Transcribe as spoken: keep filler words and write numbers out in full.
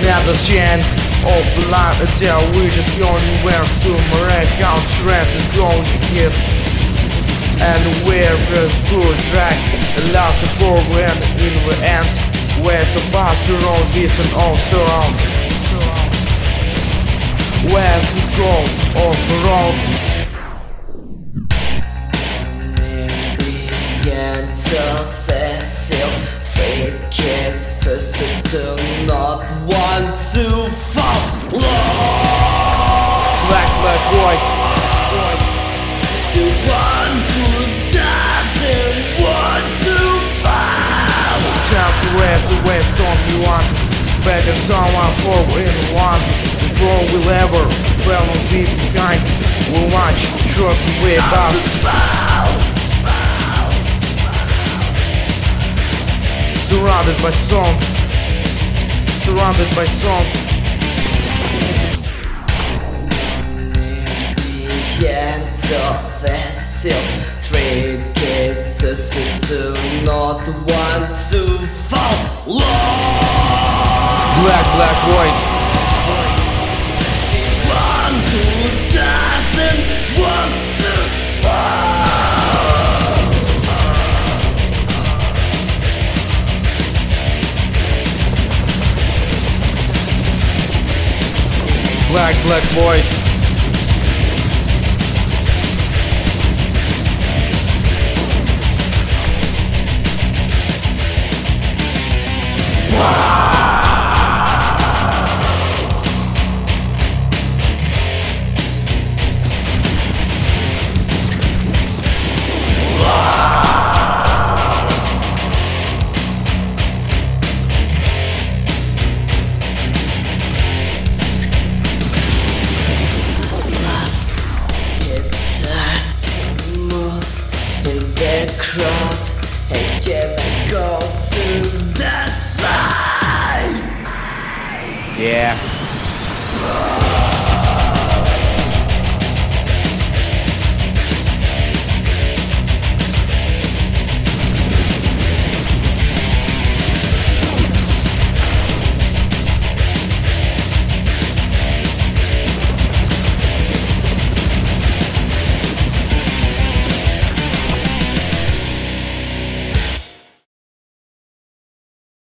Understand of the light until we just only where to Marek how strength is going to give. And where the good tracks the last before when in the end where supposed to roll this and all surround. Where to go off the road. Fake is first to not want to fall. Black, black, white, white. The one who doesn't want to fall. Time to rest away from you one. Better someone for in one. Before we'll ever well and be behind. We'll watch, trust me with us. Surrounded by song, surrounded by song. The end of the still three kisses to not want to fall. Black, black, white. One who doesn't want to fall. Black, black, white. Cross and get back go to the side. Yeah.